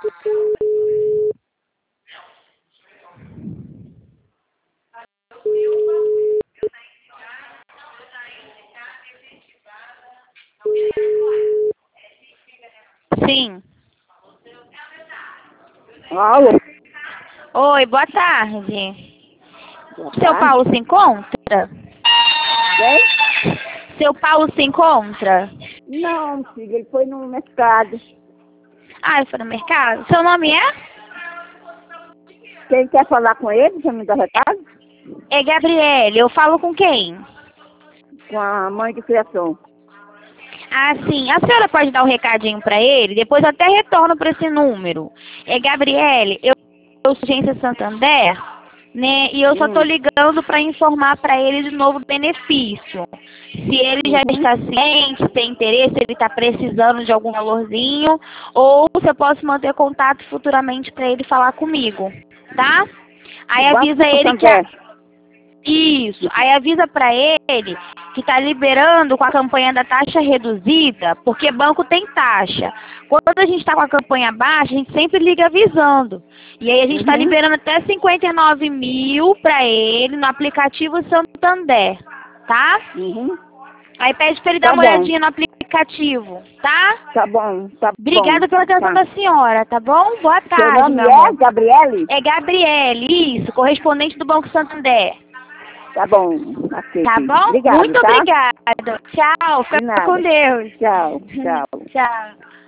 Sim. Alô? Oi, boa tarde. Boa Seu tarde. Paulo se encontra? Quem? Seu Paulo se encontra? Não, filho, ele foi no mercado. Ah, ele foi no mercado? Seu nome é? Quem quer falar com ele, você me dá recado? É Gabriele. Eu falo com quem? Com a mãe de criação. Ah, sim. A senhora pode dar um recadinho pra ele? Depois eu até retorno para esse número. É Gabriele, eu sou agência Santander, né? E eu só tô ligando para informar para ele de novo o benefício. Se ele já Uhum. está ciente, se tem interesse, se ele está precisando de algum valorzinho, ou se eu posso manter contato futuramente para ele falar comigo, tá? O Aí Banco avisa ele que Santander. isso, aí avisa pra ele que tá liberando com a campanha da taxa reduzida, porque banco tem taxa. Quando a gente tá com a campanha baixa, a gente sempre liga avisando. E aí a gente tá Uhum. liberando até 59 mil pra ele no aplicativo Santander, tá? Uhum. Aí pede pra ele dar Tá uma bom. olhadinha no aplicativo, tá? Tá bom. Tá bom. Obrigada pela atenção Tá. da senhora, tá bom? Boa Seu tarde, nome meu é amor. Gabriele? É Gabriele, isso, correspondente do Banco Santander. Tá bom. Ok. Tá bom? Obrigado, Muito tá? obrigada. Tchau. De Fica com nada. Deus. Tchau. Tchau. Tchau.